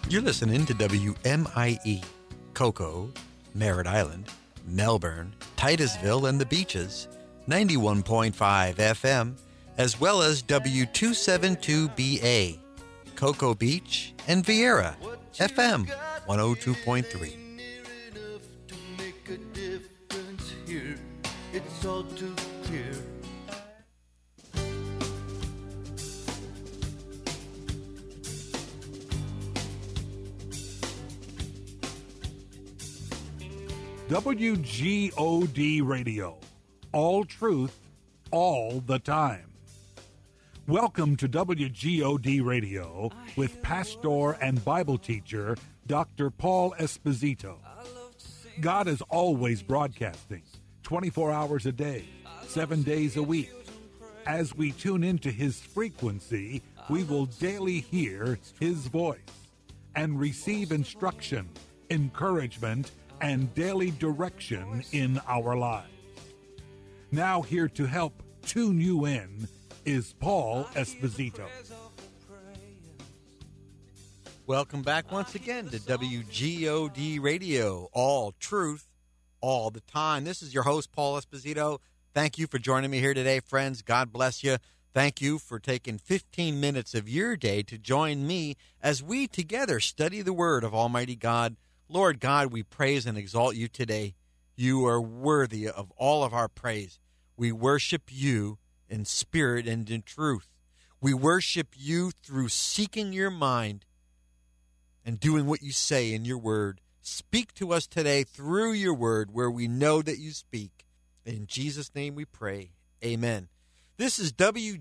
You're listening to WMIE, Cocoa, Merritt Island, Melbourne, Titusville, and the Beaches, 91.5 FM, as well as W272BA, Cocoa Beach, and Vieira, FM 102.3. It's all too clear. WGOD Radio, all truth, all the time. Welcome to WGOD Radio with pastor and Bible teacher Dr. Paul Esposito. God is always broadcasting, 24 hours a day, 7 days a week. As we tune into his frequency, we will daily hear his voice and receive instruction, encouragement, and daily direction in our lives. Now here to help tune you in is Paul Esposito. Welcome back once again to WGOD Radio, all truth, all the time. This is your host, Paul Esposito. Thank you for joining me here today, friends. God bless you. Thank you for taking 15 minutes of your day to join me as we together study the Word of Almighty God. Lord God, we praise and exalt you today. You are worthy of all of our praise. We worship you in spirit and in truth. We worship you through seeking your mind and doing what you say in your word. Speak to us today through your word where we know that you speak. In Jesus' name we pray. Amen. This is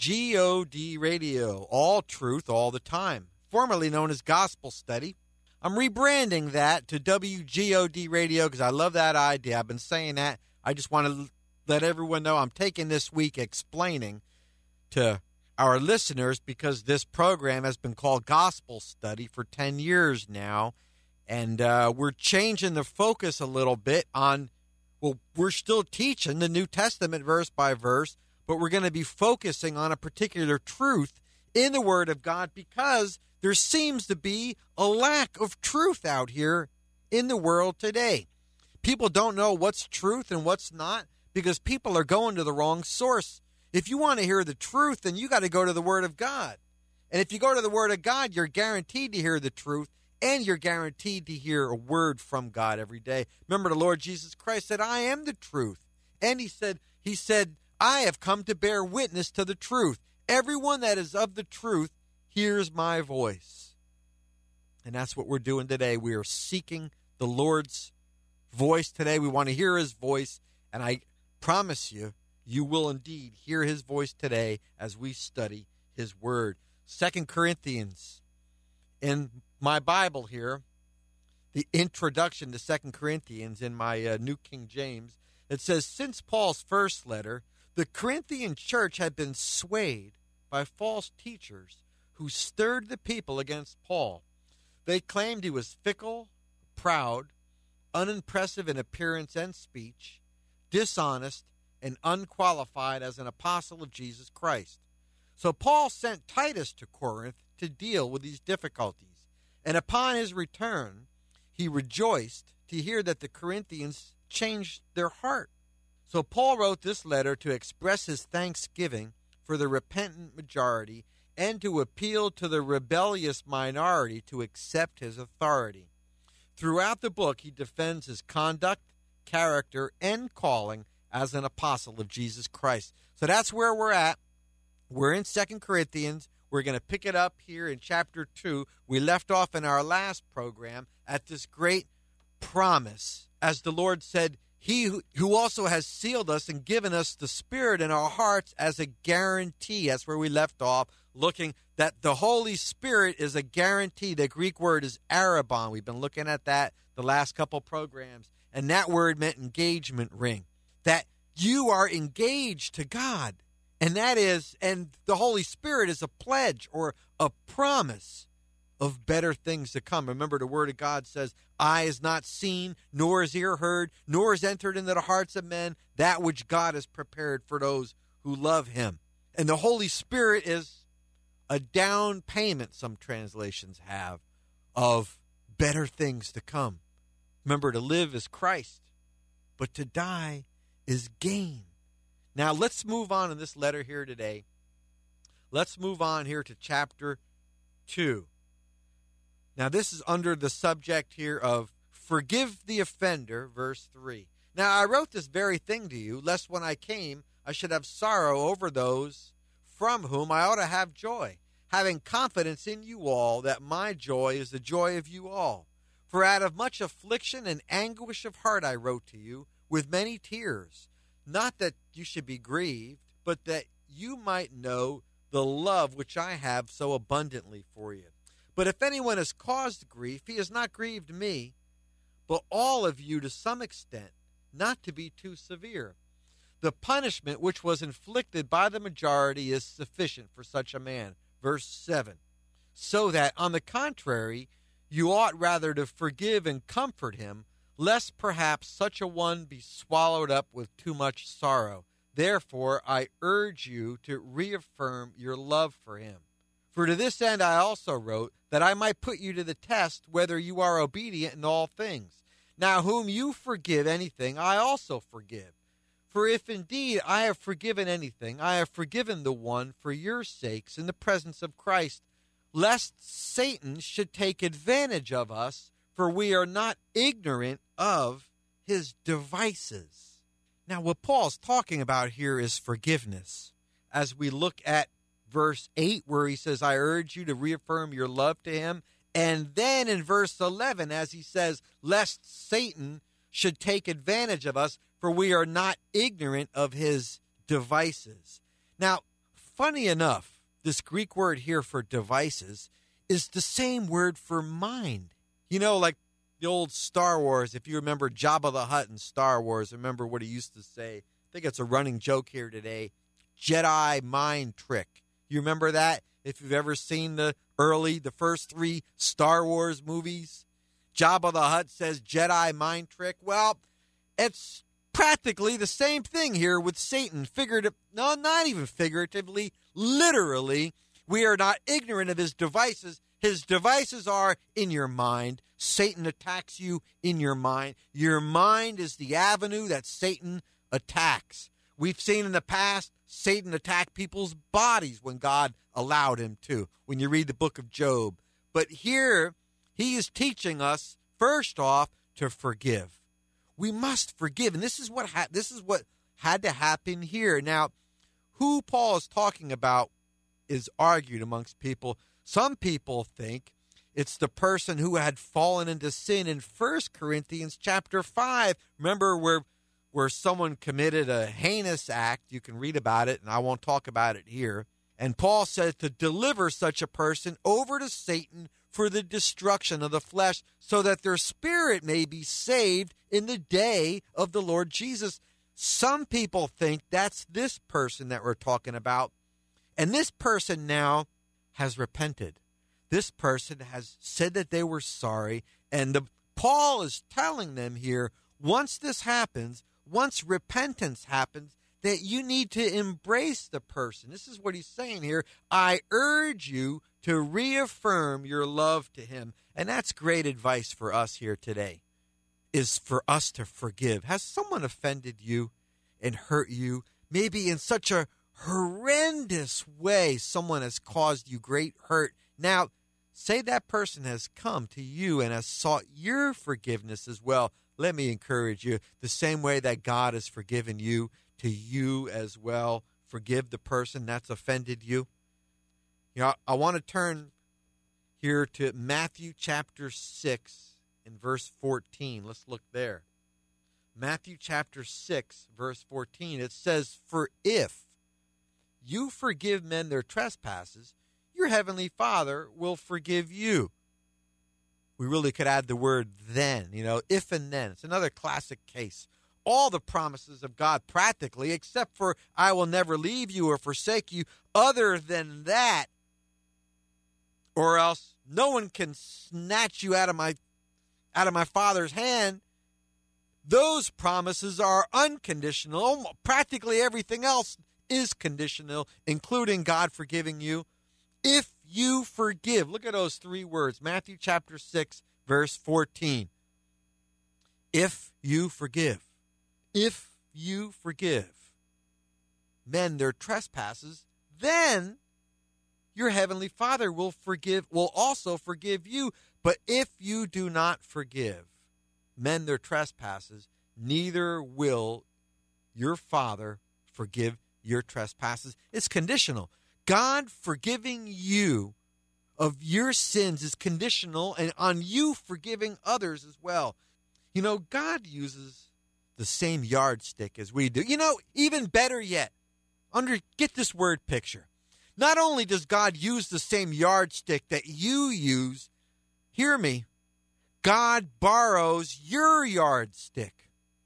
WGOD Radio, all truth, all the time, formerly known as Gospel Study. I'm rebranding that to WGOD Radio because I love that idea. I've been saying that. I just want to let everyone know I'm taking this week explaining to our listeners because this program has been called Gospel Study for 10 years now. And we're changing the focus a little bit on, well, we're still teaching the New Testament verse by verse, but we're going to be focusing on a particular truth in the Word of God because there seems to be a lack of truth out here in the world today. People don't know what's truth and what's not because people are going to the wrong source. If you want to hear the truth, then you got to go to the Word of God. And if you go to the Word of God, you're guaranteed to hear the truth and you're guaranteed to hear a word from God every day. Remember, the Lord Jesus Christ said, I am the truth. And he said, I have come to bear witness to the truth. Everyone that is of the truth hears my voice. And that's what we're doing today. We are seeking the Lord's voice today. We want to hear his voice. And I promise you, you will indeed hear his voice today as we study his word. 2 Corinthians. In my Bible here, the introduction to 2 Corinthians in my New King James, it says, since Paul's first letter, the Corinthian church had been swayed by false teachers who stirred the people against Paul. They claimed he was fickle, proud, unimpressive in appearance and speech, dishonest, and unqualified as an apostle of Jesus Christ. So Paul sent Titus to Corinth to deal with these difficulties. And upon his return, he rejoiced to hear that the Corinthians changed their heart. So Paul wrote this letter to express his thanksgiving for the repentant majority and to appeal to the rebellious minority to accept his authority. Throughout the book, he defends his conduct, character, and calling as an apostle of Jesus Christ. So that's where we're at. We're in 2 Corinthians. We're going to pick it up here in chapter 2. We left off in our last program at this great promise. As the Lord said, he who also has sealed us and given us the Spirit in our hearts as a guarantee. That's where we left off, looking that the Holy Spirit is a guarantee. The Greek word is arrabon. We've been looking at that the last couple programs. And that word meant engagement ring. That you are engaged to God. And the Holy Spirit is a pledge or a promise of better things to come. Remember, the Word of God says, eye is not seen, nor is ear heard, nor is entered into the hearts of men that which God has prepared for those who love him. And the Holy Spirit is a down payment, some translations have, of better things to come. Remember, to live is Christ, but to die is gain. Now, let's move on in this letter here today. Let's move on here to chapter 2. Now, this is under the subject here of forgive the offender, verse 3. Now, I wrote this very thing to you, lest when I came, I should have sorrow over those from whom I ought to have joy, having confidence in you all that my joy is the joy of you all. For out of much affliction and anguish of heart I wrote to you with many tears, not that you should be grieved, but that you might know the love which I have so abundantly for you. But if anyone has caused grief, he has not grieved me, but all of you to some extent, not to be too severe. The punishment which was inflicted by the majority is sufficient for such a man. Verse 7. So that, on the contrary, you ought rather to forgive and comfort him, lest perhaps such a one be swallowed up with too much sorrow. Therefore, I urge you to reaffirm your love for him. For to this end I also wrote, that I might put you to the test whether you are obedient in all things. Now whom you forgive anything, I also forgive. For if indeed I have forgiven anything, I have forgiven the one for your sakes in the presence of Christ, lest Satan should take advantage of us, for we are not ignorant of his devices. Now, what Paul's talking about here is forgiveness. As we look at verse 8, where he says, I urge you to reaffirm your love to him. And then in verse 11, as he says, lest Satan should take advantage of us, for we are not ignorant of his devices. Now, funny enough, this Greek word here for devices is the same word for mind. You know, like the old Star Wars, if you remember Jabba the Hutt in Star Wars, remember what he used to say. I think it's a running joke here today. Jedi mind trick. You remember that? If you've ever seen the first 3 Star Wars movies, Jabba the Hutt says Jedi mind trick. Well, it's practically the same thing here with Satan. No, not even figuratively, literally. We are not ignorant of his devices. His devices are in your mind. Satan attacks you in your mind. Your mind is the avenue that Satan attacks. We've seen in the past Satan attack people's bodies when God allowed him to, when you read the book of Job. But here, he is teaching us, first off, to forgive. We must forgive, and this is what had to happen here. Now, who Paul is talking about is argued amongst people. Some people think it's the person who had fallen into sin in 1 Corinthians chapter 5. Remember where someone committed a heinous act. You can read about it, and I won't talk about it here. And Paul says to deliver such a person over to Satan for the destruction of the flesh, so that their spirit may be saved in the day of the Lord Jesus. Some people think that's this person that we're talking about. And this person now has repented. This person has said that they were sorry. And Paul is telling them here, once this happens, once repentance happens, that you need to embrace the person. This is what he's saying here. I urge you to reaffirm your love to him. And that's great advice for us here today, is for us to forgive. Has someone offended you and hurt you? Maybe in such a horrendous way, someone has caused you great hurt. Now, say that person has come to you and has sought your forgiveness as well. Let me encourage you, the same way that God has forgiven you, to you as well. Forgive the person that's offended you. You know, I want to turn here to Matthew chapter 6 and verse 14. Let's look there. Matthew chapter 6, verse 14. It says, for if you forgive men their trespasses, your heavenly Father will forgive you. We really could add the word then, if and then. It's another classic case. All the promises of God practically, except for I will never leave you or forsake you. Other than that, or else no one can snatch you out of my Father's hand. Those promises are unconditional. Practically everything else is conditional, including God forgiving you. If you forgive. Look at those three words. Matthew chapter 6, verse 14. If you forgive. If you forgive men their trespasses, then your heavenly Father will also forgive you. But if you do not forgive men their trespasses, neither will your Father forgive your trespasses. It's conditional. God forgiving you of your sins is conditional and on you forgiving others as well. You know, God uses the same yardstick as we do. You know, even better yet, get this word picture. Not only does God use the same yardstick that you use, hear me, God borrows your yardstick.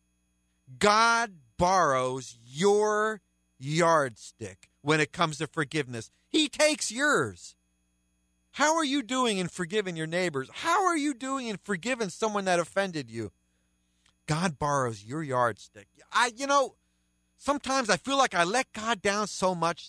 God borrows your yardstick when it comes to forgiveness. He takes yours. How are you doing in forgiving your neighbors? How are you doing in forgiving someone that offended you? God borrows your yardstick. Sometimes I feel like I let God down so much.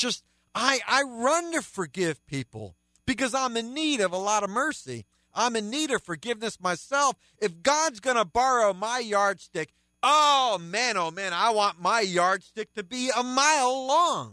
I run to forgive people because I'm in need of a lot of mercy. I'm in need of forgiveness myself. If God's going to borrow my yardstick, oh man, I want my yardstick to be a mile long.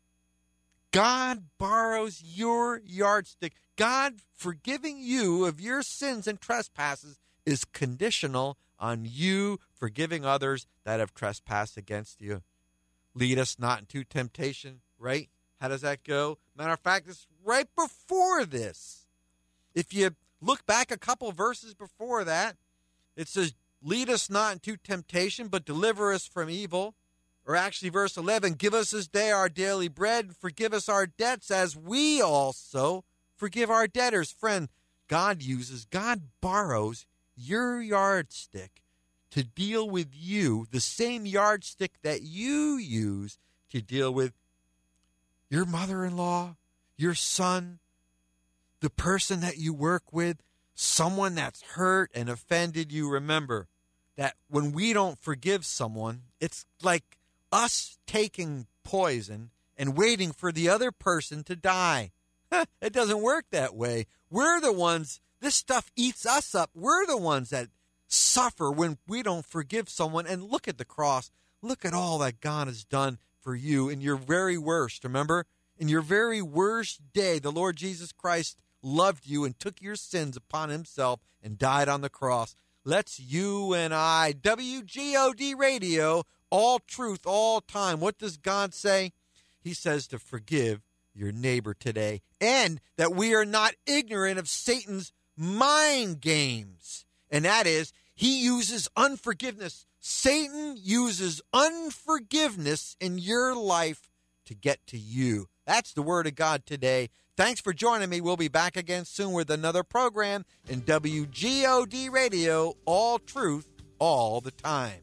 God borrows your yardstick. God forgiving you of your sins and trespasses is conditional on you forgiving others that have trespassed against you. Lead us not into temptation, right? How does that go? Matter of fact, it's right before this. If you look back a couple verses before that, it says, lead us not into temptation, but deliver us from evil. Or actually, verse 11, give us this day our daily bread, and forgive us our debts as we also forgive our debtors. Friend, God borrows your yardstick to deal with you, the same yardstick that you use to deal with your mother-in-law, your son, the person that you work with, someone that's hurt and offended you. Remember that when we don't forgive someone, it's like us taking poison and waiting for the other person to die. It doesn't work that way. We're the ones, this stuff eats us up. We're the ones that suffer when we don't forgive someone. And look at the cross. Look at all that God has done for you in your very worst. Remember, in your very worst day, the Lord Jesus Christ loved you and took your sins upon himself and died on the cross. Let's you and I, WGOD Radio, all truth, all time. What does God say? He says to forgive your neighbor today, and that we are not ignorant of Satan's mind games. And that is, he uses unforgiveness. Satan uses unforgiveness in your life to get to you. That's the word of God today. Thanks for joining me. We'll be back again soon with another program in WGOD Radio, all truth, all the time.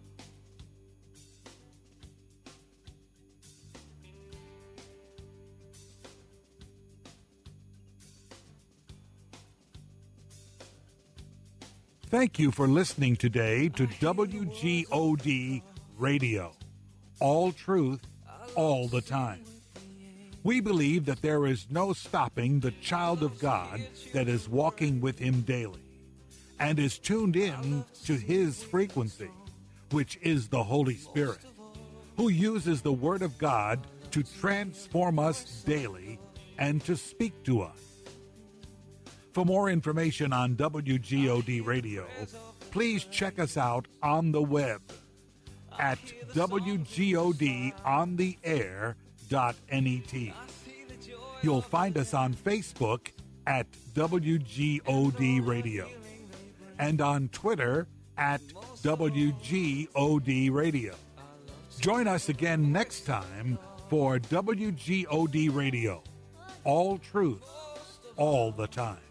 Thank you for listening today to WGOD Radio. All truth, all the time. We believe that there is no stopping the child of God that is walking with him daily and is tuned in to his frequency, which is the Holy Spirit, who uses the Word of God to transform us daily and to speak to us. For more information on WGOD Radio, please check us out on the web at WGODontheair.net. You'll find us on Facebook at WGOD Radio and on Twitter at WGOD Radio. Join us again next time for WGOD Radio. All truth, all the time.